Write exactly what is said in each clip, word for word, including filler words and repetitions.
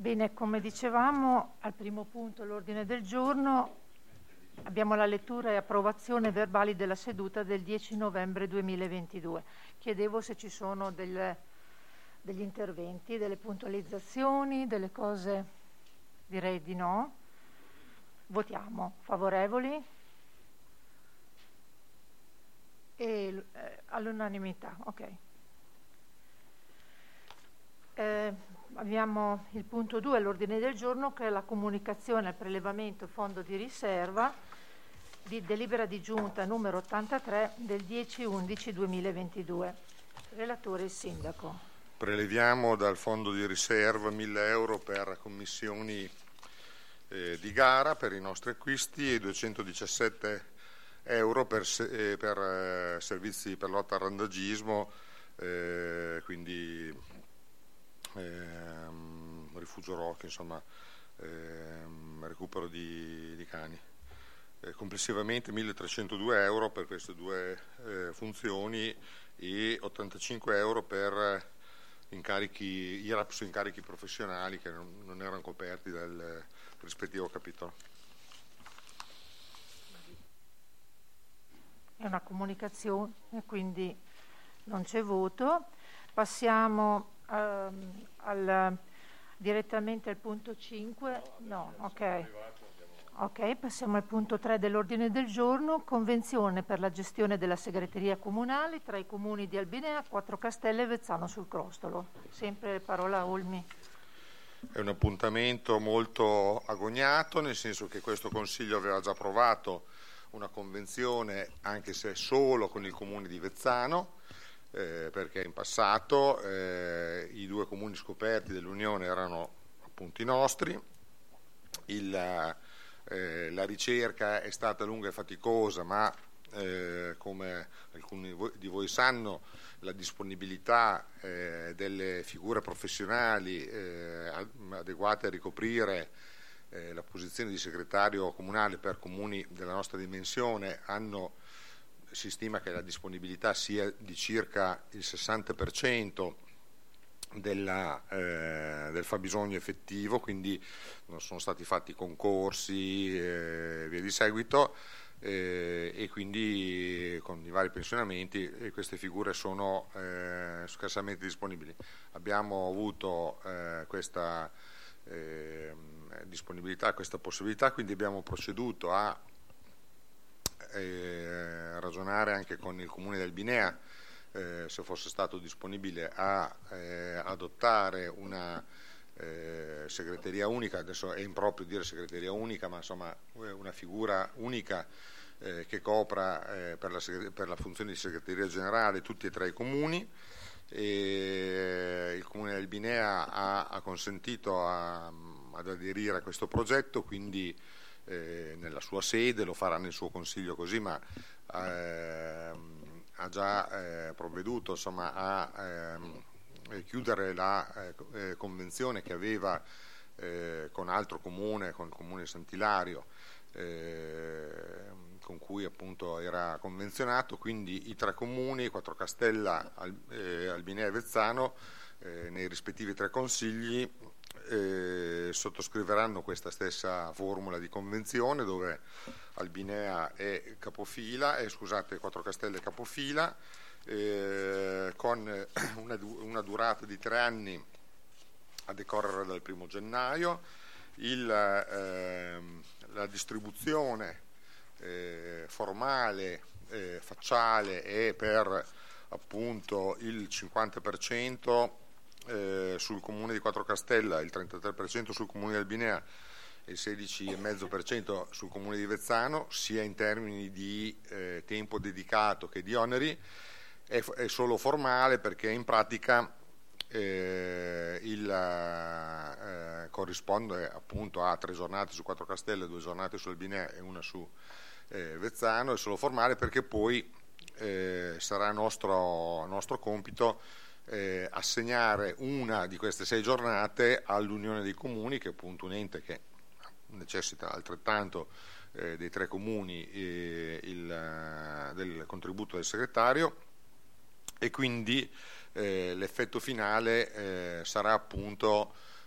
Bene, come dicevamo, al primo punto l'ordine del giorno abbiamo la lettura e approvazione verbali della seduta del dieci novembre duemilaventidue. Chiedevo se ci sono del, degli interventi, delle puntualizzazioni, delle cose. Direi di no. Votiamo. Favorevoli? E, eh, all'unanimità, ok. Eh, abbiamo il punto due all'ordine del giorno, che è la comunicazione al prelevamento fondo di riserva di delibera di giunta numero ottantatré del dieci undici duemilaventidue. Relatore il sindaco. Preleviamo dal fondo di riserva mille euro per commissioni eh, di gara per i nostri acquisti e duecentodiciassette euro per, se, eh, per eh, servizi per lotta al randagismo, eh, quindi ehm, rifugio rock, insomma, ehm, recupero di, di cani. Eh, complessivamente milletrecentodue euro per queste due eh, funzioni e ottantacinque euro per incarichi I R A P su incarichi professionali che non, non erano coperti dal rispettivo capitolo. È una comunicazione, quindi non c'è voto. Passiamo ehm, al, direttamente al punto cinque. No, ok. Ok, passiamo al punto tre dell'ordine del giorno, convenzione per la gestione della segreteria comunale tra i comuni di Albinea, Quattro Castelle e Vezzano sul Crostolo. Sempre parola a Olmi. È un appuntamento molto agognato, nel senso che questo Consiglio aveva già approvato una convenzione, anche se solo con il comune di Vezzano, eh, perché in passato eh, i due comuni scoperti dell'Unione erano appunto i nostri. Il, eh, la ricerca è stata lunga e faticosa, ma eh, come alcuni di voi sanno, la disponibilità eh, delle figure professionali eh, adeguate a ricoprire eh, la posizione di segretario comunale per comuni della nostra dimensione hanno, si stima che la disponibilità sia di circa il sessanta per cento della, eh, del fabbisogno effettivo, quindi non sono stati fatti concorsi e eh, via di seguito, eh, e quindi con i vari pensionamenti eh, queste figure sono eh, scarsamente disponibili. Abbiamo avuto eh, questa eh, disponibilità, questa possibilità, quindi abbiamo proceduto a eh, ragionare anche con il comune di Albinea Eh, se fosse stato disponibile a eh, adottare una eh, segreteria unica. Adesso è improprio dire segreteria unica, ma insomma una figura unica eh, che copra eh, per, la per la funzione di segreteria generale tutti e tre i comuni. E il comune di Albinea ha, ha consentito a, ad aderire a questo progetto, quindi eh, nella sua sede, lo farà nel suo consiglio così, ma eh, ha già eh, provveduto insomma, a eh, chiudere la eh, convenzione che aveva eh, con altro comune, con il comune di Sant'Ilario, eh, con cui appunto era convenzionato, quindi i tre comuni, Quattro Castella, Al, eh, Albinea e Vezzano, eh, nei rispettivi tre consigli eh, sottoscriveranno questa stessa formula di convenzione, dove Albinea è capofila, eh, scusate, Quattro Castelle è capofila, eh, con una, una durata di tre anni a decorrere dal primo gennaio. Il, eh, la distribuzione eh, formale, eh, facciale è per appunto il cinquanta per cento eh, sul comune di Quattro Castella, il trentatré per cento sul comune di Albinea e il sedici virgola cinque per cento sul comune di Vezzano, sia in termini di eh, tempo dedicato che di oneri. È, è solo formale perché in pratica eh, il, eh, corrisponde appunto a tre giornate su Quattro Castelle, due giornate su Albinea e una su eh, Vezzano. È solo formale perché poi eh, sarà nostro, nostro compito eh, assegnare una di queste sei giornate all'Unione dei Comuni, che è appunto un ente che necessita altrettanto eh, dei tre comuni eh, il, del contributo del segretario, e quindi eh, l'effetto finale eh, sarà appunto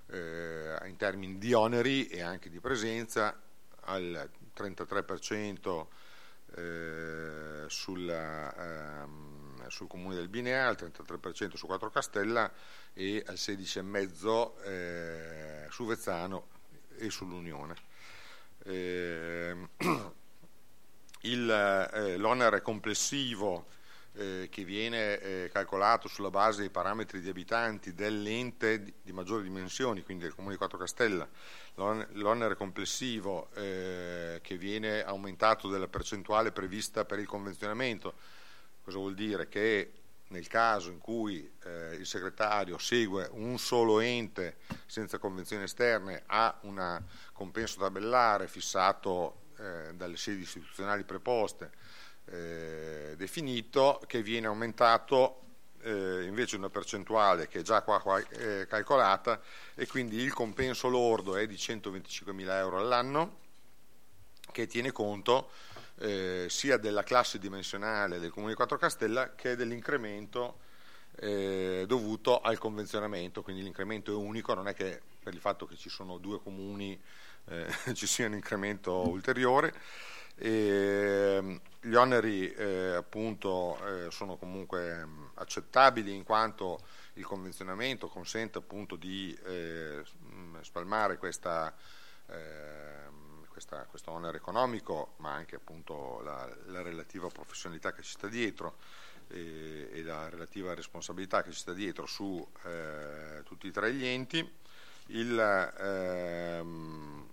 eh, in termini di oneri e anche di presenza, al trentatré per cento eh, sulla, ehm, sul comune del Binea, al trentatré per cento su Quattro Castella e al sedici virgola cinque per cento eh, su Vezzano e sull'Unione. Eh, il, eh, l'onere complessivo eh, che viene eh, calcolato sulla base dei parametri di abitanti dell'ente di, di maggiori dimensioni, quindi del comune di Quattro Castella, l'on- l'onere complessivo eh, che viene aumentato della percentuale prevista per il convenzionamento. Cosa vuol dire? Che nel caso in cui eh, il segretario segue un solo ente senza convenzioni esterne, ha un compenso tabellare fissato eh, dalle sedi istituzionali preposte, eh, definito, che viene aumentato eh, invece una percentuale che è già qua, qua eh, calcolata, e quindi il compenso lordo è di centoventicinquemila euro all'anno, che tiene conto Eh, sia della classe dimensionale del Comune di Quattro Castella che dell'incremento eh, dovuto al convenzionamento. Quindi l'incremento è unico, non è che per il fatto che ci sono due comuni eh, ci sia un incremento ulteriore. E, gli oneri eh, appunto eh, sono comunque mh, accettabili, in quanto il convenzionamento consente appunto di eh, spalmare questa eh, Questa, questo onere economico, ma anche appunto la, la relativa professionalità che ci sta dietro e, e la relativa responsabilità che ci sta dietro su eh, tutti e tre gli enti. Il, ehm,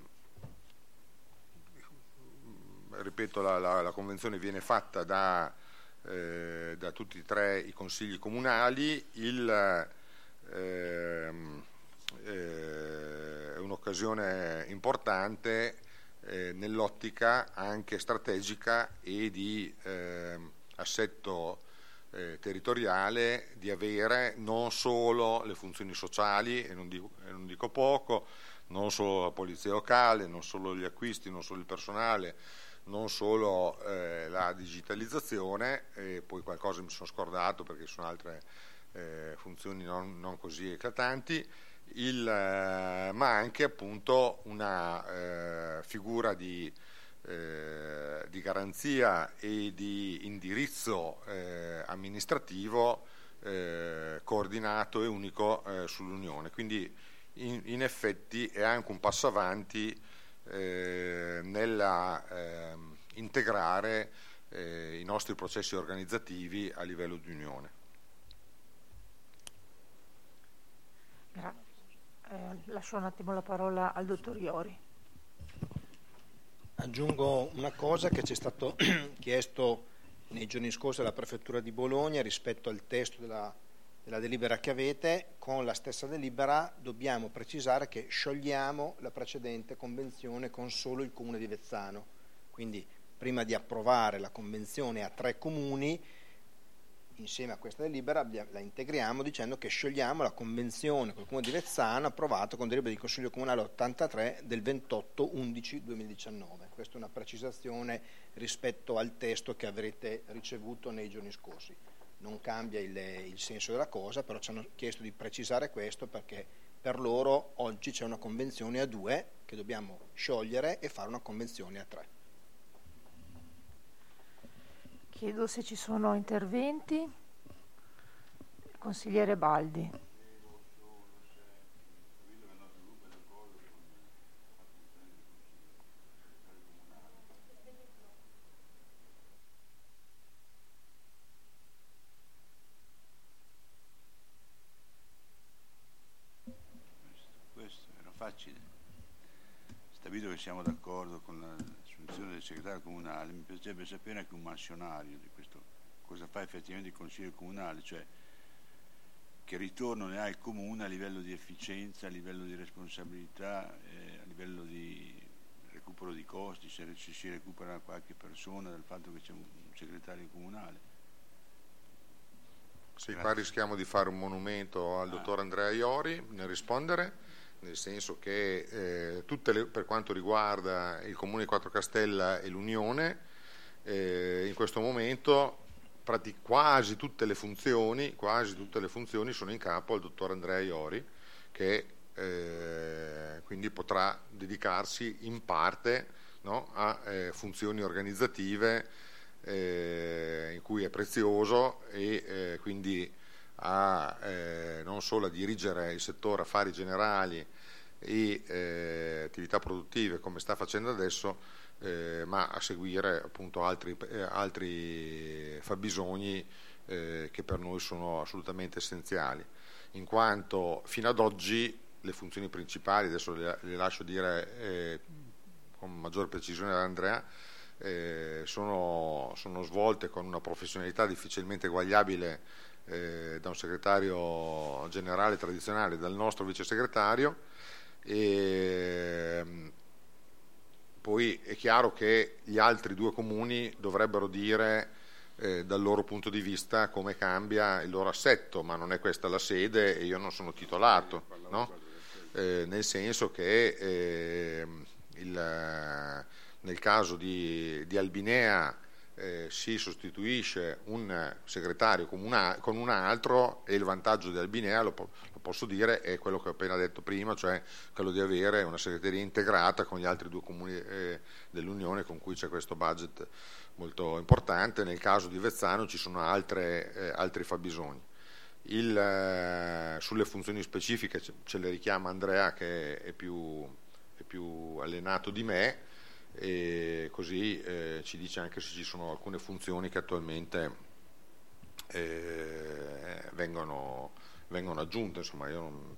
ripeto, la, la, la convenzione viene fatta da, eh, da tutti e tre i consigli comunali. Il, ehm, eh, è un'occasione importante Eh, nell'ottica anche strategica e di eh, assetto eh, territoriale, di avere non solo le funzioni sociali, e non dico, e non dico poco, non solo la polizia locale, non solo gli acquisti, non solo il personale, non solo eh, la digitalizzazione, e poi qualcosa mi sono scordato perché sono altre eh, funzioni non, non così eclatanti. Il, eh, ma anche appunto una eh, figura di, eh, di garanzia e di indirizzo eh, amministrativo eh, coordinato e unico eh, sull'Unione. Quindi in, in effetti è anche un passo avanti eh, nella eh, integrare eh, i nostri processi organizzativi a livello di Unione. Grazie. Eh, lascio un attimo la parola al dottor Iori. Aggiungo una cosa che ci è stato chiesto nei giorni scorsi alla Prefettura di Bologna rispetto al testo della, della delibera che avete. Con la stessa delibera dobbiamo precisare che sciogliamo la precedente convenzione con solo il Comune di Vezzano. Quindi prima di approvare la convenzione a tre comuni, insieme a questa delibera la integriamo dicendo che sciogliamo la convenzione col Comune di Vezzano approvata con delibera di Consiglio Comunale ottantatré del ventotto undici duemiladiciannove. Questa è una precisazione rispetto al testo che avrete ricevuto nei giorni scorsi. Non cambia il, il senso della cosa, però ci hanno chiesto di precisare questo perché per loro oggi c'è una convenzione a due che dobbiamo sciogliere e fare una convenzione a tre. Chiedo se ci sono interventi. Consigliere Baldi. Questo era facile. Stabilito che siamo d'accordo con la del segretario comunale, mi piacerebbe sapere anche un mansionario di questo, cosa fa effettivamente il Consiglio comunale, cioè che ritorno ne ha il comune a livello di efficienza, a livello di responsabilità, eh, a livello di recupero di costi, se si recupera qualche persona dal fatto che c'è un segretario comunale. Sì, qua rischiamo di fare un monumento al ah. dottor Andrea Iori nel rispondere, nel senso che eh, tutte le, per quanto riguarda il Comune di Quattro Castella e l'Unione, eh, in questo momento pratic- quasi tutte le funzioni, quasi tutte le funzioni sono in capo al dottor Andrea Iori, che eh, quindi potrà dedicarsi in parte, no, a eh, funzioni organizzative eh, in cui è prezioso e eh, quindi a eh, non solo a dirigere il settore affari generali e eh, attività produttive come sta facendo adesso, eh, ma a seguire appunto altri, eh, altri fabbisogni eh, che per noi sono assolutamente essenziali, in quanto fino ad oggi le funzioni principali, adesso le, le lascio dire eh, con maggior precisione ad Andrea, eh, sono, sono svolte con una professionalità difficilmente eguagliabile eh, da un segretario generale tradizionale, dal nostro vice segretario. E poi è chiaro che gli altri due comuni dovrebbero dire eh, dal loro punto di vista come cambia il loro assetto, ma non è questa la sede e io non sono titolato, no? Eh, nel senso che eh, il, nel caso di, di Albinea eh, si sostituisce un segretario con, una, con un altro, e il vantaggio di Albinea, lo, lo posso dire, è quello che ho appena detto prima, cioè quello di avere una segreteria integrata con gli altri due comuni eh, dell'Unione con cui c'è questo budget molto importante. Nel caso di Vezzano ci sono altre, eh, altri fabbisogni. Il, eh, sulle funzioni specifiche ce, ce le richiama Andrea, che è più, è più allenato di me, e così eh, ci dice anche se ci sono alcune funzioni che attualmente eh, vengono, vengono aggiunte. Insomma, io non...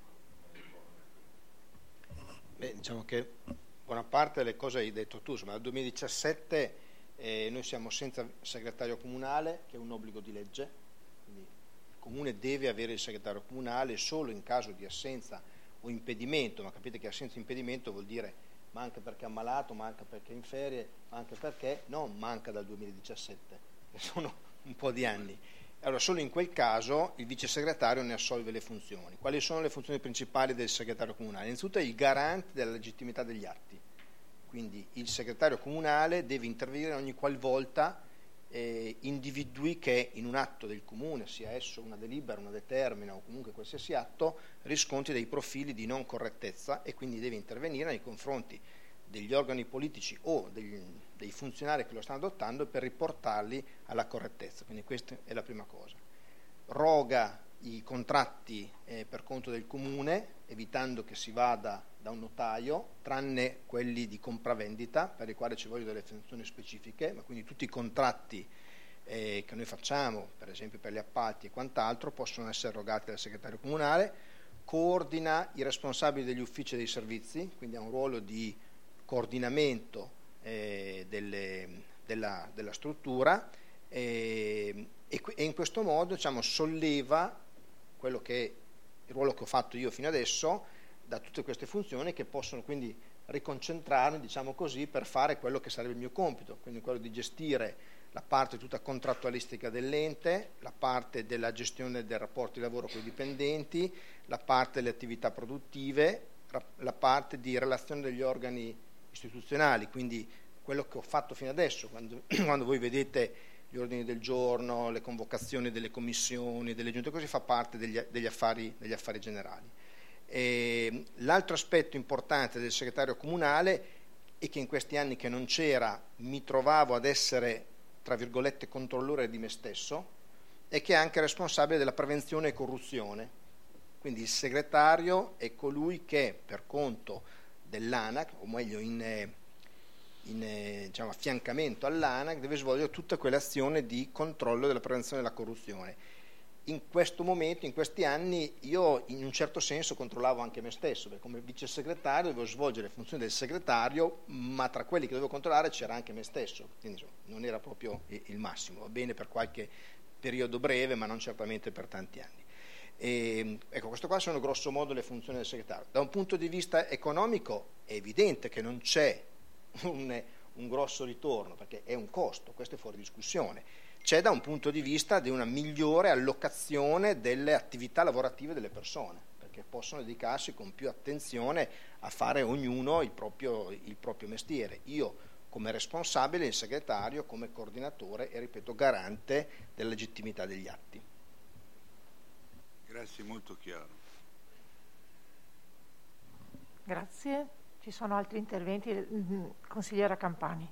Beh, diciamo che buona parte delle cose hai detto tu. Insomma, nel duemiladiciassette eh, noi siamo senza segretario comunale, che è un obbligo di legge, quindi il comune deve avere il segretario comunale solo in caso di assenza o impedimento, ma capite che assenza e impedimento vuol dire manca perché è ammalato, manca perché è in ferie, manca perché non manca dal duemiladiciassette, che sono un po' di anni. Allora solo in quel caso il vice segretario ne assolve le funzioni. Quali sono le funzioni principali del segretario comunale? Innanzitutto è il garante della legittimità degli atti, quindi il segretario comunale deve intervenire ogni qualvolta eh, individui che in un atto del comune, sia esso una delibera, una determina o comunque qualsiasi atto, riscontri dei profili di non correttezza, e quindi deve intervenire nei confronti degli organi politici o degli, dei funzionari che lo stanno adottando per riportarli alla correttezza. Quindi questa è la prima cosa. Roga i contratti eh, per conto del comune, evitando che si vada da un notaio, tranne quelli di compravendita, per i quali ci vogliono delle funzioni specifiche, ma quindi tutti i contratti eh, che noi facciamo, per esempio per gli appalti e quant'altro, possono essere erogati dal segretario comunale. Coordina i responsabili degli uffici e dei servizi, quindi ha un ruolo di coordinamento eh, delle, della, della struttura eh, e, e in questo modo, diciamo, solleva quello che è il ruolo che ho fatto io fino adesso da tutte queste funzioni, che possono quindi riconcentrarmi, diciamo così, per fare quello che sarebbe il mio compito, quindi quello di gestire la parte tutta contrattualistica dell'ente, la parte della gestione del rapporto di lavoro con i dipendenti, la parte delle attività produttive, la parte di relazione degli organi istituzionali, quindi quello che ho fatto fino adesso, quando, quando voi vedete gli ordini del giorno, le convocazioni delle commissioni, delle giunte, così fa parte degli, degli, affari, degli affari generali. E l'altro aspetto importante del segretario comunale è che in questi anni che non c'era mi trovavo ad essere, tra virgolette, controllore di me stesso, e che è anche responsabile della prevenzione e corruzione. Quindi il segretario è colui che per conto dell'ANAC, o meglio in, in diciamo, affiancamento all'ANAC, deve svolgere tutta quell'azione di controllo della prevenzione della corruzione. In questo momento, in questi anni, io in un certo senso controllavo anche me stesso, perché come vice segretario dovevo svolgere le funzioni del segretario, ma tra quelli che dovevo controllare c'era anche me stesso, quindi insomma, non era proprio il massimo. Va bene per qualche periodo breve, ma non certamente per tanti anni. E, ecco, questo qua sono grosso modo le funzioni del segretario. Da un punto di vista economico è evidente che non c'è un, un grosso ritorno, perché è un costo, questo è fuori discussione. C'è da un punto di vista di una migliore allocazione delle attività lavorative delle persone, perché possono dedicarsi con più attenzione a fare ognuno il proprio, il proprio mestiere. Io come responsabile, il segretario come coordinatore e, ripeto, garante della legittimità degli atti. Grazie, molto chiaro. Grazie. Ci sono altri interventi? Consigliera Campani.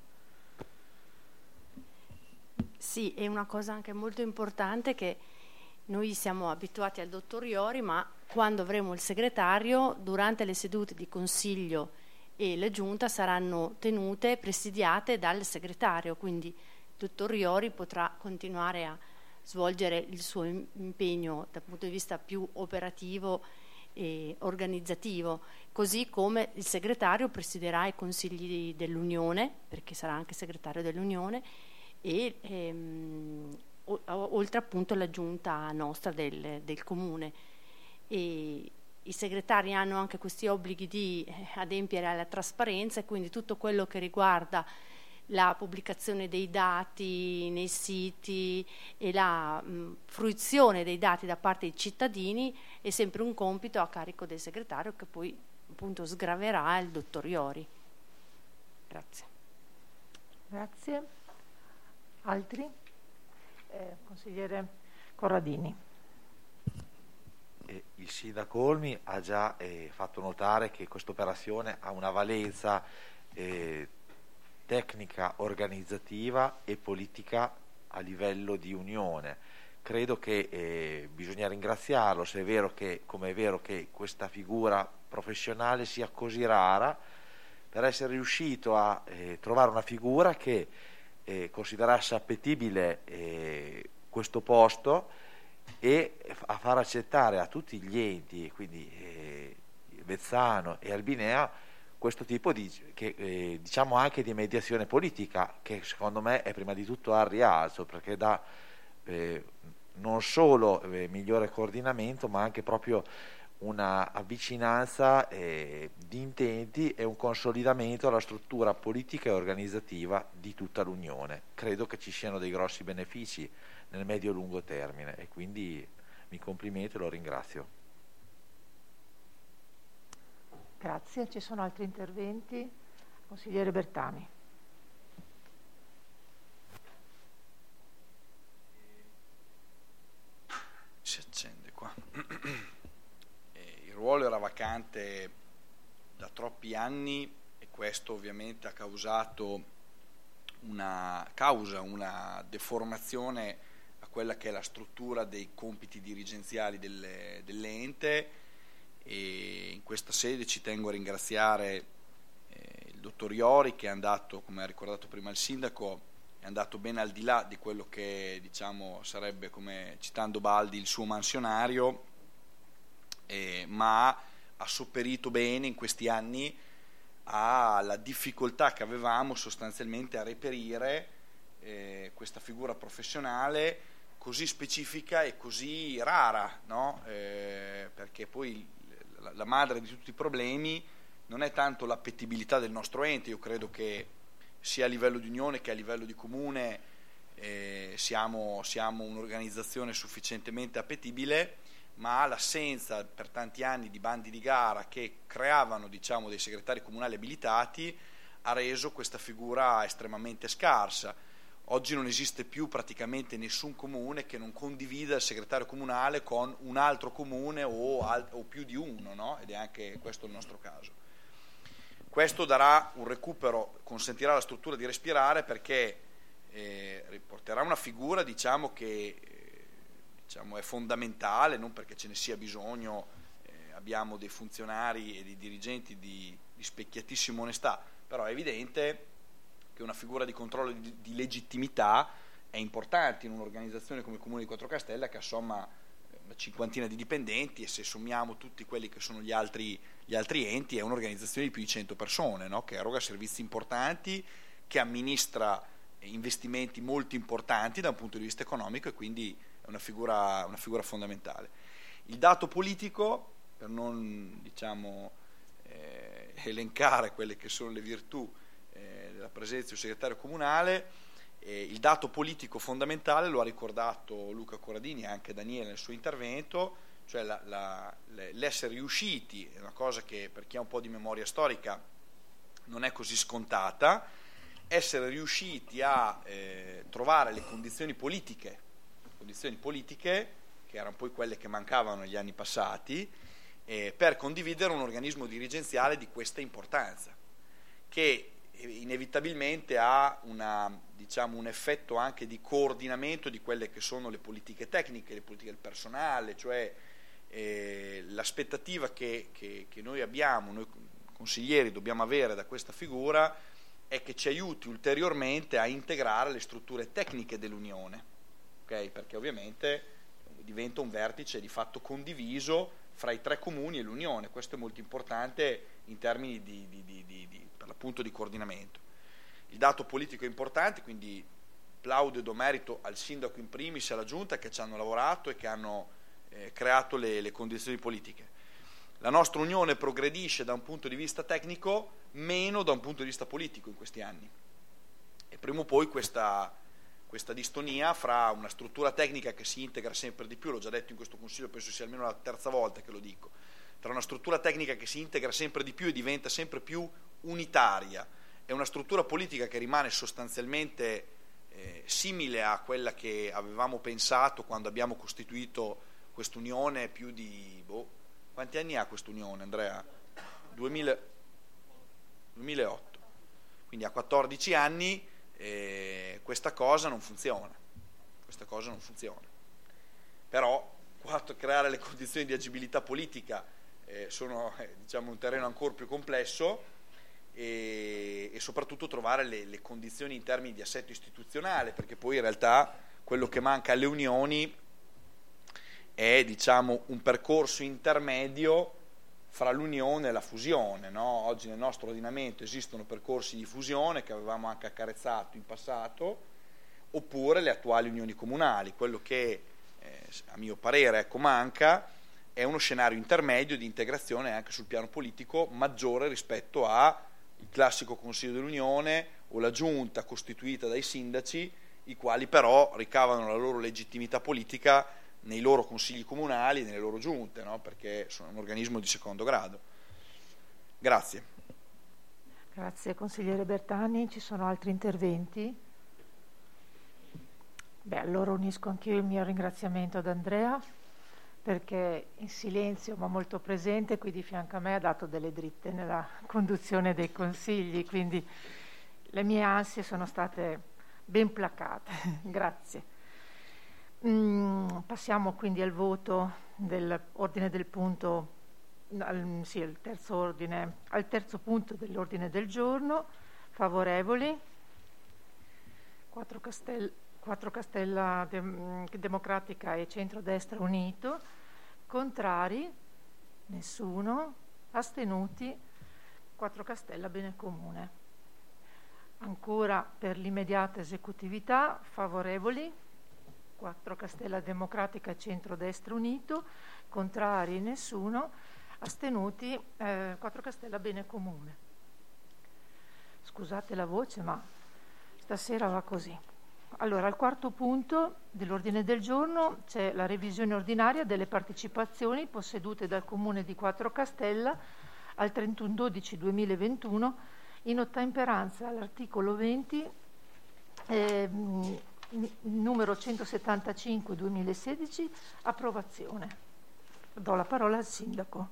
Sì, è una cosa anche molto importante che noi siamo abituati al dottor Iori, ma quando avremo il segretario, durante le sedute di consiglio e la giunta saranno tenute, presidiate dal segretario, quindi il dottor Iori potrà continuare a svolgere il suo impegno dal punto di vista più operativo e organizzativo, così come il segretario presiderà i consigli dell'Unione, perché sarà anche segretario dell'Unione, e ehm, o, oltre appunto alla giunta nostra del, del comune. E i segretari hanno anche questi obblighi di eh, adempiere alla trasparenza, e quindi tutto quello che riguarda la pubblicazione dei dati nei siti e la mh, fruizione dei dati da parte dei cittadini è sempre un compito a carico del segretario, che poi appunto sgraverà il dottor Iori. Grazie. Grazie. Altri? Eh, consigliere Corradini. Eh, il sindaco Olmi ha già eh, fatto notare che questa operazione ha una valenza eh, tecnica, organizzativa e politica a livello di unione. Credo che eh, bisogna ringraziarlo, se è vero che, come è vero che questa figura professionale sia così rara, per essere riuscito a eh, trovare una figura che eh, considerasse appetibile eh, questo posto e a far accettare a tutti gli enti, quindi eh, Vezzano e Albinea, questo tipo di, che, eh, diciamo anche di mediazione politica, che secondo me è prima di tutto al rialzo, perché dà eh, non solo eh, migliore coordinamento, ma anche proprio una avvicinanza eh, di intenti e un consolidamento alla struttura politica e organizzativa di tutta l'Unione. Credo che ci siano dei grossi benefici nel medio-lungo termine, e quindi mi complimento e lo ringrazio. Grazie. Ci sono altri interventi? Consigliere Bertami. Si accende qua. Il ruolo era vacante da troppi anni, e questo ovviamente ha causato una causa, una deformazione a quella che è la struttura dei compiti dirigenziali delle, dell'ente. E in questa sede ci tengo a ringraziare eh, il dottor Iori, che è andato, come ha ricordato prima il sindaco, è andato ben al di là di quello che, diciamo, sarebbe, come citando Baldi, il suo mansionario, eh, ma ha sopperito bene in questi anni alla difficoltà che avevamo sostanzialmente a reperire eh, questa figura professionale così specifica e così rara, no? Eh, perché poi la madre di tutti i problemi non è tanto l'appetibilità del nostro ente. Io credo che sia a livello di unione che a livello di comune eh, siamo, siamo un'organizzazione sufficientemente appetibile, ma l'assenza per tanti anni di bandi di gara che creavano, diciamo, dei segretari comunali abilitati ha reso questa figura estremamente scarsa. Oggi non esiste più praticamente nessun comune che non condivida il segretario comunale con un altro comune o, al, o più di uno, no? Ed è anche questo il nostro caso. Questo darà un recupero, consentirà alla struttura di respirare, perché eh, riporterà una figura, diciamo, che eh, diciamo, è fondamentale, non perché ce ne sia bisogno, eh, abbiamo dei funzionari e dei dirigenti di, di specchiatissima onestà, però è evidente che una figura di controllo di, di legittimità è importante in un'organizzazione come il Comune di Quattrocastella, che assomma una cinquantina di dipendenti, e se sommiamo tutti quelli che sono gli altri, gli altri enti è un'organizzazione di più di cento persone, no? Che eroga servizi importanti, che amministra investimenti molto importanti da un punto di vista economico, e quindi è una figura, una figura fondamentale. Il dato politico, per non, diciamo, eh, elencare quelle che sono le virtù della presenza del segretario comunale, eh, il dato politico fondamentale lo ha ricordato Luca Corradini e anche Daniele nel suo intervento, cioè la, la, l'essere riusciti, è una cosa che per chi ha un po' di memoria storica non è così scontata, essere riusciti a eh, trovare le condizioni politiche, condizioni politiche che erano poi quelle che mancavano negli anni passati, eh, per condividere un organismo dirigenziale di questa importanza, che inevitabilmente ha una, diciamo, un effetto anche di coordinamento di quelle che sono le politiche tecniche, le politiche del personale, cioè eh, l'aspettativa che, che, che noi abbiamo, noi consiglieri dobbiamo avere da questa figura è che ci aiuti ulteriormente a integrare le strutture tecniche dell'Unione, okay? Perché ovviamente diventa un vertice di fatto condiviso fra i tre comuni e l'Unione. Questo è molto importante in termini di, di, di, di, di per l'appunto di coordinamento. Il dato politico è importante, quindi plaudo e do merito al sindaco in primis e alla giunta che ci hanno lavorato e che hanno eh, creato le, le condizioni politiche. La nostra Unione progredisce da un punto di vista tecnico, meno da un punto di vista politico in questi anni, e prima o poi questa, questa distonia fra una struttura tecnica che si integra sempre di più, l'ho già detto in questo Consiglio, penso sia almeno la terza volta che lo dico, tra una struttura tecnica che si integra sempre di più e diventa sempre più unitaria e una struttura politica che rimane sostanzialmente eh, simile a quella che avevamo pensato quando abbiamo costituito quest'Unione più di... Boh, quanti anni ha quest'Unione, Andrea? duemila, duemilaotto. Quindi a quattordici anni eh, questa cosa non funziona. Questa cosa non funziona. Però quanto creare le condizioni di agibilità politica eh, sono eh, diciamo un terreno ancora più complesso e, e soprattutto trovare le, le condizioni in termini di assetto istituzionale, perché poi in realtà quello che manca alle unioni è, diciamo, un percorso intermedio fra l'unione e la fusione, no? Oggi nel nostro ordinamento esistono percorsi di fusione che avevamo anche accarezzato in passato, oppure le attuali unioni comunali. Quello che eh, a mio parere ecco, manca è uno scenario intermedio di integrazione anche sul piano politico maggiore rispetto al classico Consiglio dell'Unione o la giunta costituita dai sindaci, i quali però ricavano la loro legittimità politica nei loro consigli comunali, nelle loro giunte, no? Perché sono un organismo di secondo grado. Grazie. Grazie consigliere Bertani. Ci sono altri interventi? Beh, allora unisco anch'io il mio ringraziamento ad Andrea, perché in silenzio ma molto presente qui di fianco a me ha dato delle dritte nella conduzione dei consigli, quindi le mie ansie sono state ben placate. Grazie. Mm, passiamo quindi al voto dell'ordine del punto, al, sì, al terzo ordine, al terzo punto dell'ordine del giorno. Favorevoli? quattro Castel, quattro Castella Dem- Democratica e Centrodestra Unito. Contrari? Nessuno. Astenuti? quattro Castella Bene Comune. Ancora per l'immediata esecutività, favorevoli? quattro Castella Democratica e Centrodestra Unito, contrari nessuno, astenuti eh, quattro Castella Bene Comune. Scusate la voce, ma stasera va così. Allora, al quarto punto dell'ordine del giorno c'è la revisione ordinaria delle partecipazioni possedute dal Comune di Quattro Castella al trentuno dicembre duemilaventuno in ottemperanza all'articolo venti eh, numero centosettantacinque duemilasedici, approvazione. Do la parola al sindaco.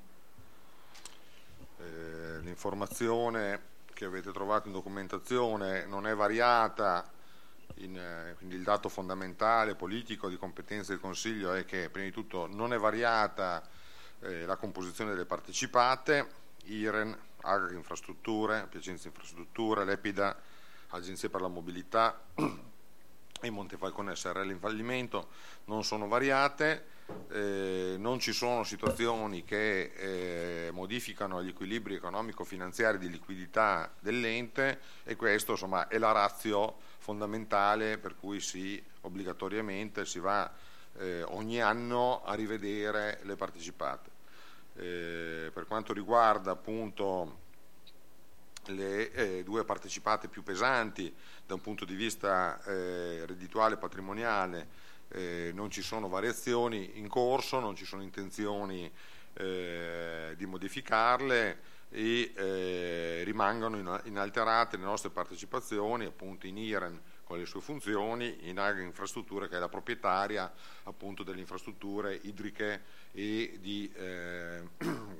Eh, l'informazione che avete trovato in documentazione non è variata, in, eh, quindi il dato fondamentale politico di competenza del Consiglio è che prima di tutto non è variata eh, la composizione delle partecipate, I R E N, Agri Infrastrutture, Piacenza Infrastrutture, Lepida, Agenzia per la Mobilità e Montefalcone S R L in fallimento non sono variate, eh, non ci sono situazioni che eh, modificano gli equilibri economico-finanziari di liquidità dell'ente e questo insomma è la ratio fondamentale per cui si obbligatoriamente si va eh, ogni anno a rivedere le partecipate. Eh, per quanto riguarda appunto le eh, due partecipate più pesanti da un punto di vista eh, reddituale e patrimoniale, eh, non ci sono variazioni in corso, non ci sono intenzioni eh, di modificarle e eh, rimangono inalterate le nostre partecipazioni appunto in I R E N con le sue funzioni, in Agri Infrastrutture che è la proprietaria appunto delle infrastrutture idriche e di eh,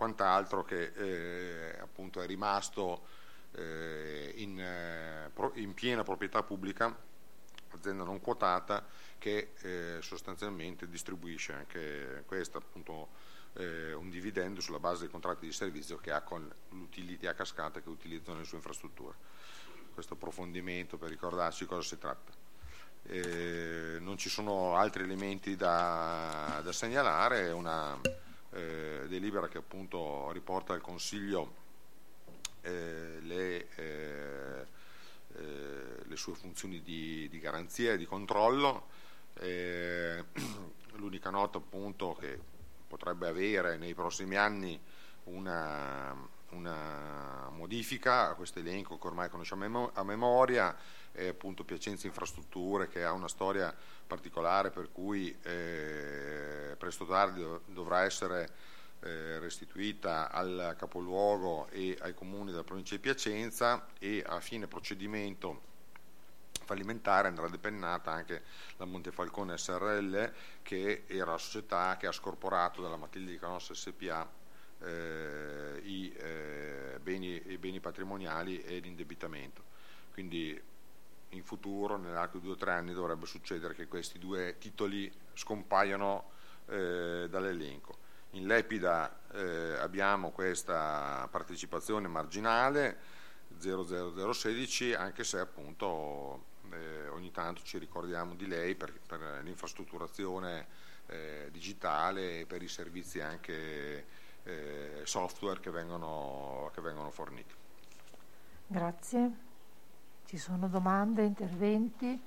quant'altro che eh, appunto è rimasto eh, in, eh, in piena proprietà pubblica, azienda non quotata che eh, sostanzialmente distribuisce anche questa appunto eh, un dividendo sulla base dei contratti di servizio che ha con l'utility a cascata che utilizzano nelle sue infrastrutture. Questo approfondimento per ricordarci di cosa si tratta. Eh, non ci sono altri elementi da, da segnalare, è una eh, delibera che appunto riporta al Consiglio eh, le, eh, eh, le sue funzioni di, di garanzia e di controllo. Eh, l'unica nota appunto che potrebbe avere nei prossimi anni una, una modifica a questo elenco che ormai conosciamo a memoria è appunto Piacenza Infrastrutture, che ha una storia particolare per cui eh, presto o tardi dovrà essere eh, restituita al capoluogo e ai comuni della provincia di Piacenza, e a fine procedimento fallimentare andrà depennata anche la Montefalcone S R L, che era la società che ha scorporato dalla Matilde di Canossa S P A eh, i, eh, beni, i beni patrimoniali e l'indebitamento. Quindi in futuro, nell'arco di due o tre anni, dovrebbe succedere che questi due titoli scompaiano eh, dall'elenco. In Lepida eh, abbiamo questa partecipazione marginale zero zero zero sedici, anche se appunto eh, ogni tanto ci ricordiamo di lei per, per l'infrastrutturazione eh, digitale e per i servizi anche eh, software che vengono, che vengono forniti. Grazie. Ci sono domande, interventi?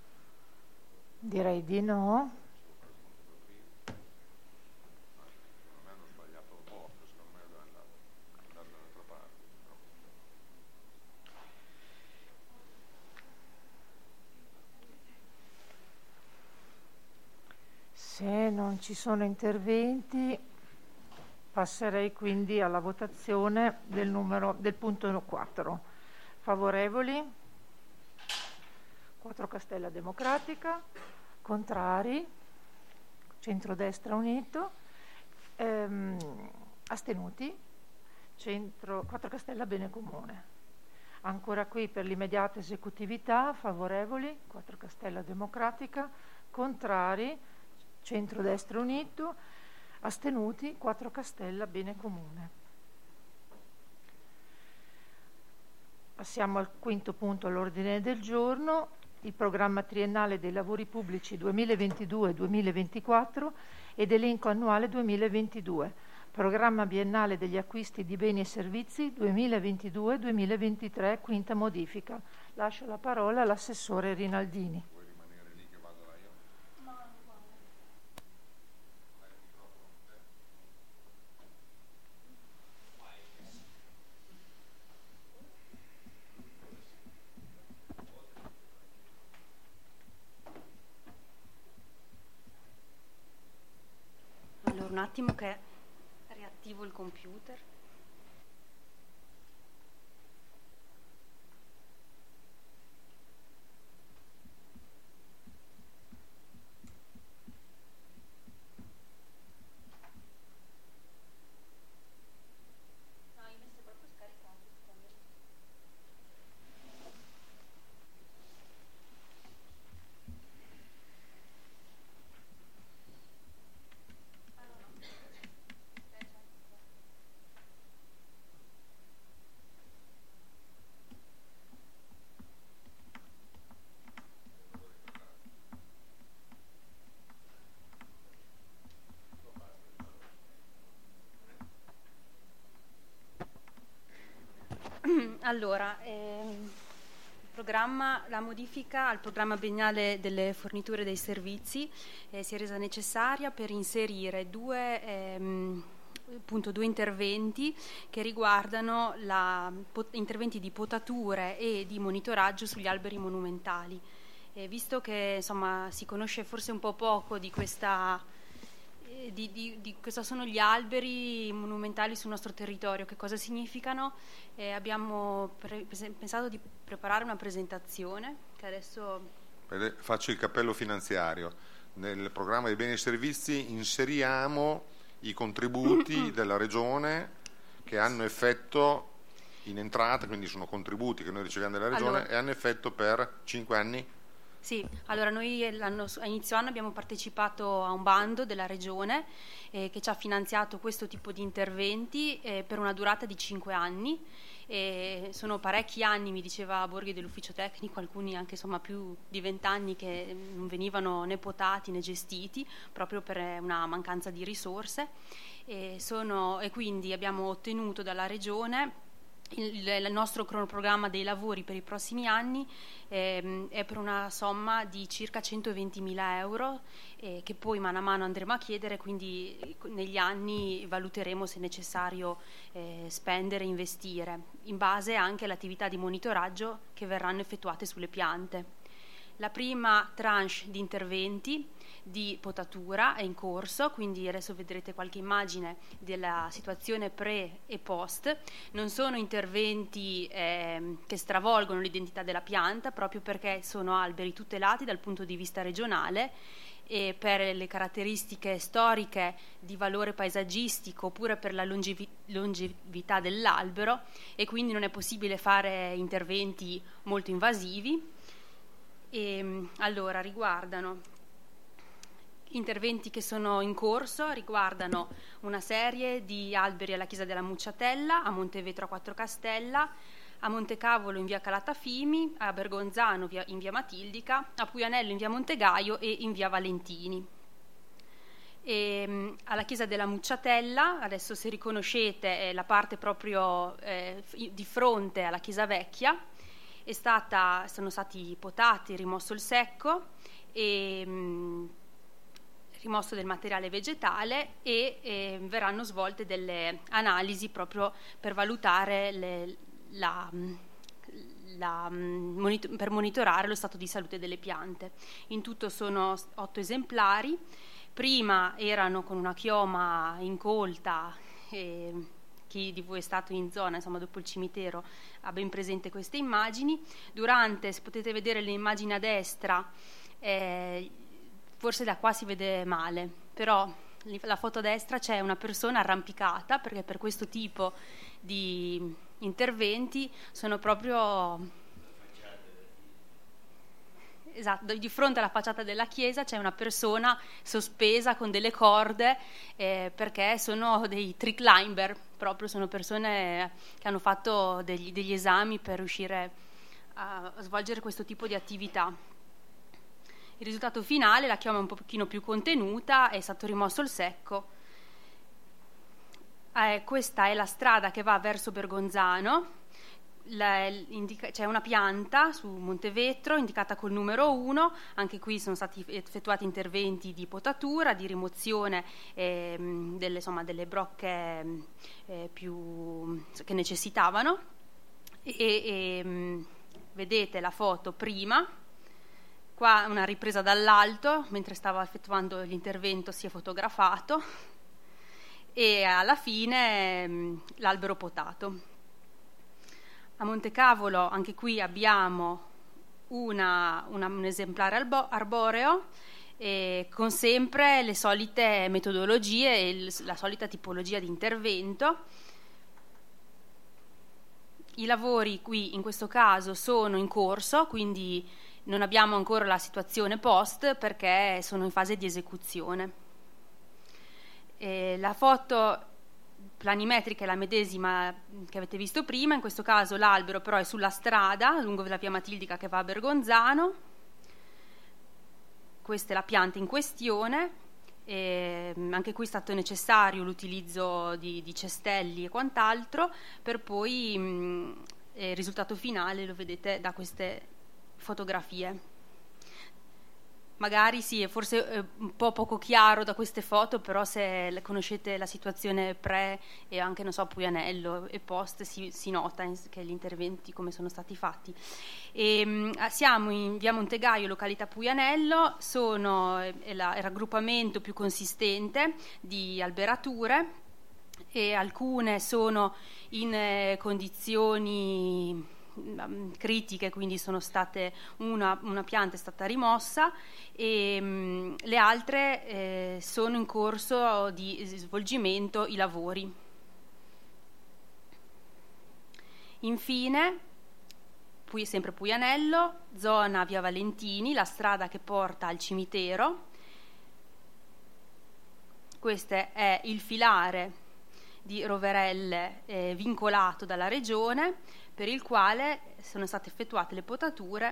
Direi di no. Se non ci sono interventi, passerei quindi alla votazione del, numero, del punto quattro. Favorevoli? quattro Castella Democratica, contrari, centrodestra unito, ehm, astenuti, centro, quattro Castella Bene Comune. Ancora qui per l'immediata esecutività, favorevoli, quattro Castella Democratica, contrari, centrodestra unito, astenuti, quattro Castella Bene Comune. Passiamo al quinto punto all'ordine del giorno, il programma triennale dei lavori pubblici duemilaventidue duemilaventiquattro ed elenco annuale duemilaventidue, programma biennale degli acquisti di beni e servizi duemilaventidue duemilaventitré, quinta modifica. Lascio la parola all'assessore Rinaldini. Un attimo che riattivo il computer. No, hai messo proprio scaricato. Allora, ehm, il programma, la modifica al programma biennale delle forniture dei servizi eh, si è resa necessaria per inserire due, ehm, appunto, due interventi che riguardano la, pot, interventi di potature e di monitoraggio sugli alberi monumentali. E visto che insomma si conosce forse un po' poco di questa Di, di, di cosa sono gli alberi monumentali sul nostro territorio, che cosa significano, eh, abbiamo pre- pensato di preparare una presentazione che adesso faccio il cappello finanziario. Nel programma dei beni e servizi inseriamo i contributi della Regione che hanno effetto in entrata, quindi sono contributi che noi riceviamo dalla Regione allora, e hanno effetto per cinque anni? Sì, allora noi l'anno, a inizio anno abbiamo partecipato a un bando della Regione eh, che ci ha finanziato questo tipo di interventi eh, per una durata di cinque anni. E sono parecchi anni, mi diceva Borghi dell'ufficio tecnico, alcuni anche insomma più di vent'anni che non venivano né potati né gestiti proprio per una mancanza di risorse e, sono, e quindi abbiamo ottenuto dalla Regione il, il nostro cronoprogramma dei lavori per i prossimi anni ehm, è per una somma di circa centoventimila euro eh, che poi mano a mano andremo a chiedere, quindi negli anni valuteremo se è necessario eh, spendere e investire in base anche alle attività di monitoraggio che verranno effettuate sulle piante. La prima tranche di interventi di potatura è in corso, quindi adesso vedrete qualche immagine della situazione pre e post. Non sono interventi eh, che stravolgono l'identità della pianta, proprio perché sono alberi tutelati dal punto di vista regionale e per le caratteristiche storiche di valore paesaggistico oppure per la longevi- longevità dell'albero, e quindi non è possibile fare interventi molto invasivi. E, allora riguardano interventi che sono in corso, riguardano una serie di alberi alla Chiesa della Mucciatella, a Montevetro a Quattro Castella, a Montecavolo in via Calatafimi, a Bergonzano via, in via Matildica, a Puianello in via Montegaio e in via Valentini. E, alla Chiesa della Mucciatella, adesso se riconoscete è la parte proprio eh, di fronte alla Chiesa Vecchia, è stata, sono stati potati, rimosso il secco e mh, rimosso del materiale vegetale e, e verranno svolte delle analisi proprio per valutare le, la, la, monitor- per monitorare lo stato di salute delle piante. In tutto sono otto esemplari, prima erano con una chioma incolta e chi di voi è stato in zona, insomma dopo il cimitero, ha ben presente queste immagini. Durante, se potete vedere le immagini a destra, eh, forse da qua si vede male, però la foto a destra c'è una persona arrampicata, perché per questo tipo di interventi sono proprio... Esatto, di fronte alla facciata della chiesa c'è una persona sospesa con delle corde eh, perché sono dei tree climber, proprio sono persone che hanno fatto degli, degli esami per riuscire a, a svolgere questo tipo di attività. Il risultato finale, la chioma è un pochino più contenuta, è stato rimosso il secco. Eh, questa è la strada che va verso Bergonzano. La, indica, c'è una pianta su Montevetro indicata col numero uno, anche qui sono stati effettuati interventi di potatura, di rimozione eh, delle, insomma, delle brocche eh, più, che necessitavano e, e vedete la foto prima, qua una ripresa dall'alto mentre stava effettuando l'intervento, si è fotografato, e alla fine l'albero potato. A Montecavolo anche qui abbiamo una, una, un esemplare albo, arboreo eh, con sempre le solite metodologie e il, la solita tipologia di intervento. I lavori qui in questo caso sono in corso, quindi non abbiamo ancora la situazione post perché sono in fase di esecuzione. Eh, la foto planimetrica è la medesima che avete visto prima, in questo caso l'albero però è sulla strada lungo la via Matildica che va a Bergonzano. Questa è la pianta in questione, e anche qui è stato necessario l'utilizzo di, di cestelli e quant'altro, per poi mh, il risultato finale lo vedete da queste fotografie. Magari sì, forse è un po' poco chiaro da queste foto, però se conoscete la situazione pre e anche, non so, Puianello e post, si, si nota che gli interventi come sono stati fatti. E, mh, siamo in via Montegaio, località Puianello, sono è la, è il raggruppamento più consistente di alberature e alcune sono in eh, condizioni mh, critiche, quindi sono state una, una pianta è stata rimossa e mh, le altre eh, sono in corso di svolgimento i lavori. Infine, Pui, sempre Puianello, zona via Valentini, la strada che porta al cimitero. Questo è il filare di roverelle eh, vincolato dalla regione, per il quale sono state effettuate le potature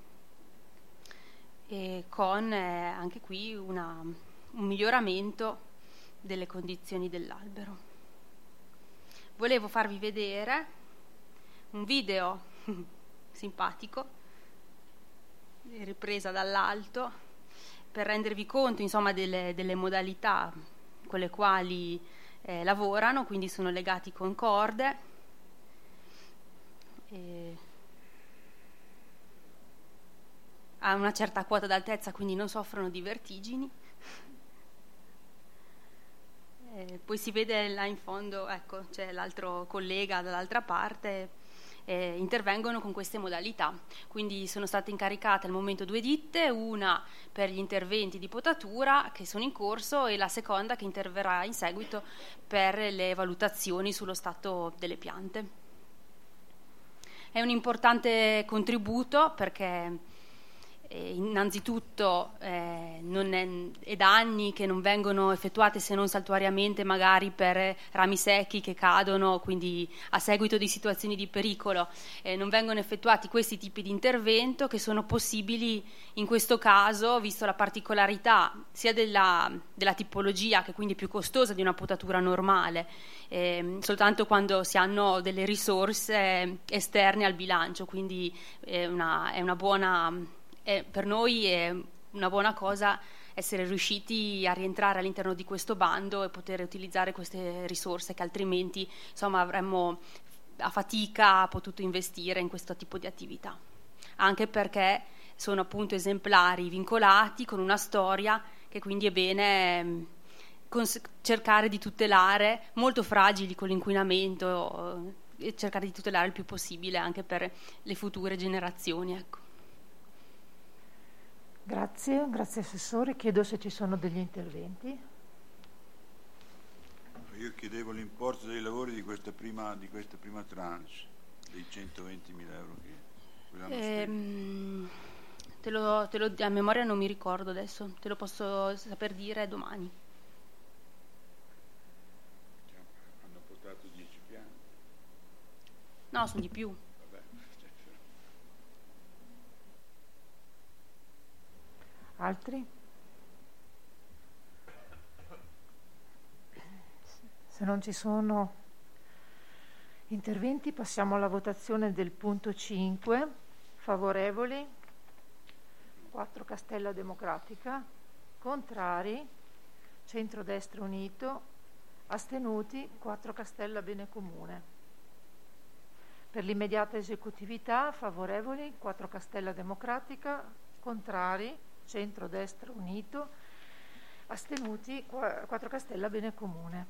e con eh, anche qui una, un miglioramento delle condizioni dell'albero. Volevo farvi vedere un video simpatico, ripresa dall'alto, per rendervi conto insomma delle, delle modalità con le quali eh, lavorano, quindi sono legati con corde e a una certa quota d'altezza, quindi non soffrono di vertigini. E poi si vede là in fondo, ecco, c'è l'altro collega dall'altra parte. Eh, intervengono con queste modalità, quindi sono state incaricate al momento due ditte, una per gli interventi di potatura che sono in corso e la seconda che interverrà in seguito per le valutazioni sullo stato delle piante. È un importante contributo perché eh, innanzitutto eh, non è, è da anni che non vengono effettuate se non saltuariamente magari per rami secchi che cadono, quindi a seguito di situazioni di pericolo eh, non vengono effettuati questi tipi di intervento che sono possibili in questo caso, visto la particolarità sia della, della tipologia, che quindi è più costosa di una potatura normale, eh, soltanto quando si hanno delle risorse esterne al bilancio, quindi è una, è una buona Eh, per noi è una buona cosa essere riusciti a rientrare all'interno di questo bando e poter utilizzare queste risorse che altrimenti insomma avremmo a fatica potuto investire in questo tipo di attività, anche perché sono appunto esemplari vincolati con una storia che quindi è bene cons- cercare di tutelare, molto fragili con l'inquinamento, e cercare di tutelare il più possibile anche per le future generazioni, ecco. Grazie, grazie Assessore. Chiedo se ci sono degli interventi. Io chiedevo l'importo dei lavori di questa prima, di questa prima tranche, dei centoventimila euro che quell'anno ehm, te lo, te lo, a memoria non mi ricordo adesso, te lo posso saper dire domani. Hanno portato dieci piani. No, sono di più. Altri? Se non ci sono interventi passiamo alla votazione del punto cinque. Favorevoli? quattro Castella Democratica. Contrari? Centrodestra Unito. Astenuti? quattro Castella Bene Comune. Per l'immediata esecutività favorevoli? quattro Castella Democratica. Contrari? Centrodestra Unito, astenuti quattro Castella Bene Comune.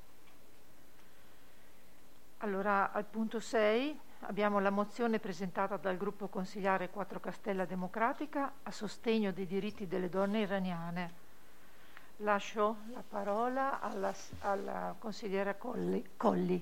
Allora al punto sei abbiamo la mozione presentata dal gruppo consigliare quattro Castella Democratica a sostegno dei diritti delle donne iraniane. Lascio la parola alla, alla consigliera Colli. Colli.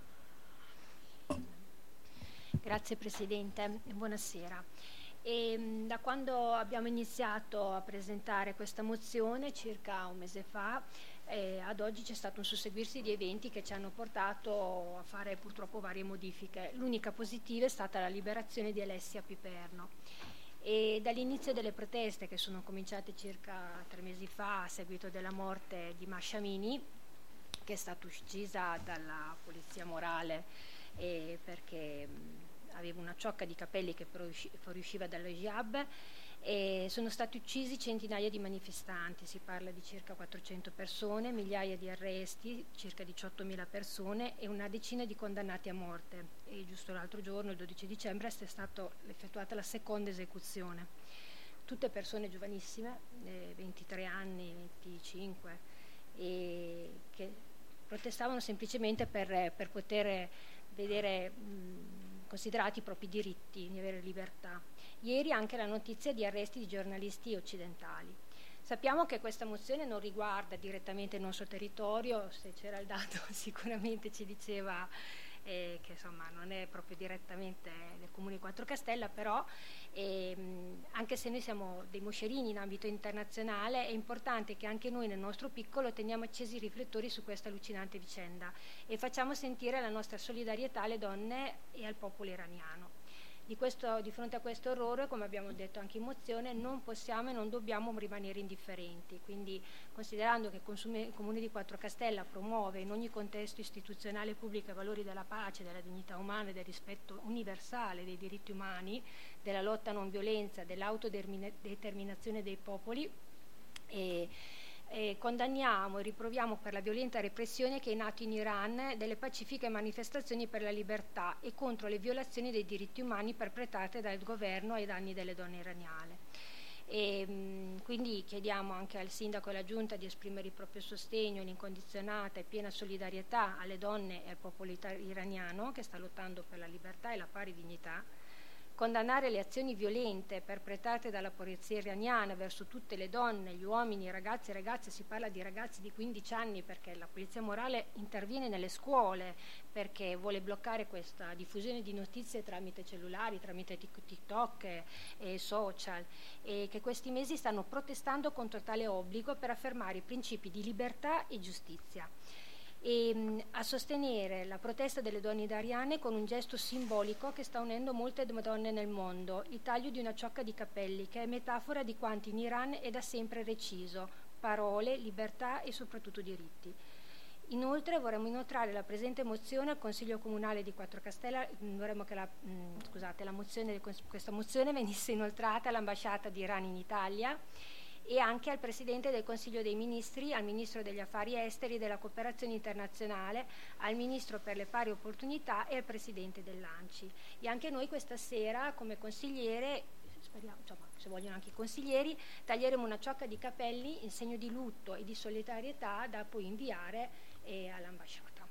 Grazie Presidente, buonasera. E da quando abbiamo iniziato a presentare questa mozione, circa un mese fa, eh, ad oggi c'è stato un susseguirsi di eventi che ci hanno portato a fare purtroppo varie modifiche. L'unica positiva è stata la liberazione di Alessia Piperno. E dall'inizio delle proteste, che sono cominciate circa tre mesi fa a seguito della morte di Masha Amini, che è stata uccisa dalla polizia morale eh, perché aveva una ciocca di capelli che fuoriusciva dallo hijab, e sono stati uccisi centinaia di manifestanti, si parla di circa quattrocento persone, migliaia di arresti, circa diciottomila persone e una decina di condannati a morte. E giusto l'altro giorno, il dodici dicembre, è stata effettuata la seconda esecuzione. Tutte persone giovanissime, eh, ventitré anni, venticinque, e che protestavano semplicemente per, per poter vedere mh, considerati i propri diritti di avere libertà. Ieri anche la notizia di arresti di giornalisti occidentali. Sappiamo che questa mozione non riguarda direttamente il nostro territorio, se c'era il dato sicuramente ci diceva eh, che insomma non è proprio direttamente del comune di Quattrocastella, però ehm, anche se noi siamo dei moscerini in ambito internazionale, è importante che anche noi nel nostro piccolo teniamo accesi i riflettori su questa allucinante vicenda e facciamo sentire la nostra solidarietà alle donne e al popolo iraniano. Di, questo, di fronte a questo orrore, come abbiamo detto anche in mozione, non possiamo e non dobbiamo rimanere indifferenti. Quindi, considerando che il Comune di Quattrocastella promuove in ogni contesto istituzionale e pubblico i valori della pace, della dignità umana e del rispetto universale dei diritti umani, della lotta a non violenza, dell'autodeterminazione dei popoli, e E condanniamo e riproviamo per la violenta repressione che è in atto in Iran delle pacifiche manifestazioni per la libertà e contro le violazioni dei diritti umani perpetrate dal governo ai danni delle donne iraniane. E, mh, quindi chiediamo anche al sindaco e alla giunta di esprimere il proprio sostegno, l'incondizionata e piena solidarietà alle donne e al popolo iraniano che sta lottando per la libertà e la pari dignità, condannare le azioni violente perpetrate dalla polizia iraniana verso tutte le donne, gli uomini, i ragazzi e ragazze, si parla di ragazzi di quindici anni perché la polizia morale interviene nelle scuole perché vuole bloccare questa diffusione di notizie tramite cellulari, tramite TikTok e, e social, e che questi mesi stanno protestando contro tale obbligo per affermare i principi di libertà e giustizia. E mh, a sostenere la protesta delle donne iraniane con un gesto simbolico che sta unendo molte donne nel mondo, il taglio di una ciocca di capelli che è metafora di quanto in Iran è da sempre reciso: parole, libertà e soprattutto diritti. Inoltre vorremmo inoltrare la presente mozione al Consiglio Comunale di Quattrocastella, vorremmo che la, mh, scusate, la mozione, questa mozione venisse inoltrata all'ambasciata di Iran in Italia e anche al Presidente del Consiglio dei Ministri, al Ministro degli Affari Esteri e della Cooperazione Internazionale, al Ministro per le Pari Opportunità e al Presidente dell'ANCI. E anche noi questa sera, come consigliere, speriamo, insomma, se vogliono anche i consiglieri, taglieremo una ciocca di capelli in segno di lutto e di solidarietà da poi inviare eh, all'ambasciata.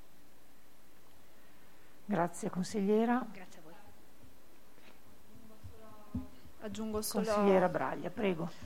Grazie consigliera. Grazie a voi. Aggiungo solo... Consigliera Braglia, prego.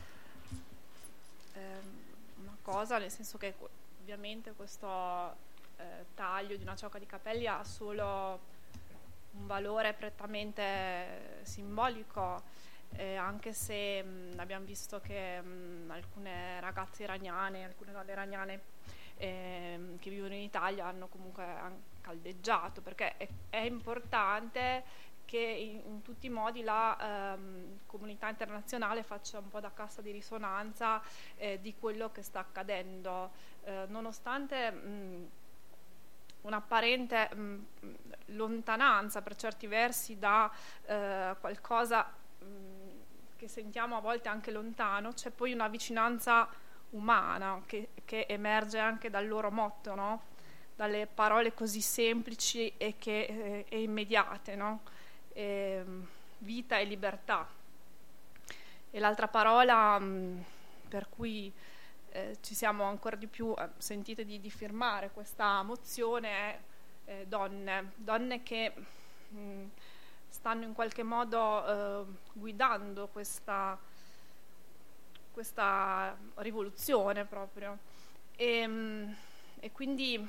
Una cosa, nel senso che ovviamente questo eh, taglio di una ciocca di capelli ha solo un valore prettamente simbolico, eh, anche se mh, abbiamo visto che mh, alcune ragazze iraniane, alcune donne iraniane eh, che vivono in Italia hanno comunque caldeggiato, perché è, è importante che in, in tutti i modi la ehm, comunità internazionale faccia un po' da cassa di risonanza eh, di quello che sta accadendo, eh, nonostante mh, un'apparente mh, lontananza per certi versi da eh, qualcosa mh, che sentiamo a volte anche lontano, c'è poi una vicinanza umana che, che emerge anche dal loro motto, no? Dalle parole così semplici e, che, eh, e immediate, no? Eh, vita e libertà. E l'altra parola mh, per cui eh, ci siamo ancora di più eh, sentite di, di firmare questa mozione è eh, donne, donne che mh, stanno in qualche modo eh, guidando questa, questa rivoluzione proprio e, mh, e quindi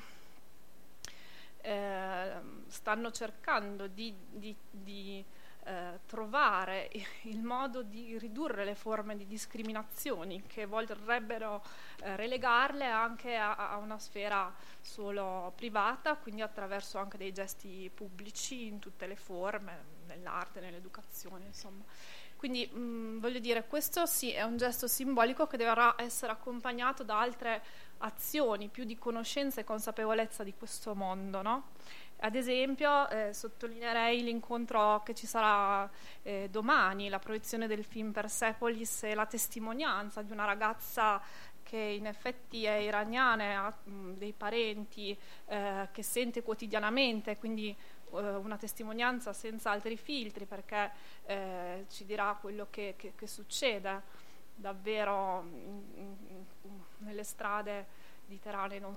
Eh, stanno cercando di, di, di eh, trovare il modo di ridurre le forme di discriminazioni che vorrebbero eh, relegarle anche a, a una sfera solo privata, quindi attraverso anche dei gesti pubblici in tutte le forme, nell'arte, nell'educazione, insomma. Quindi mh, voglio dire, questo sì è un gesto simbolico che dovrà essere accompagnato da altre azioni, più di conoscenza e consapevolezza di questo mondo, no? Ad esempio eh, sottolineerei l'incontro che ci sarà eh, domani, la proiezione del film Persepolis e la testimonianza di una ragazza che in effetti è iraniana e ha mh, dei parenti eh, che sente quotidianamente, quindi una testimonianza senza altri filtri, perché eh, ci dirà quello che, che, che succede davvero in, in, in, nelle strade di Teheran e non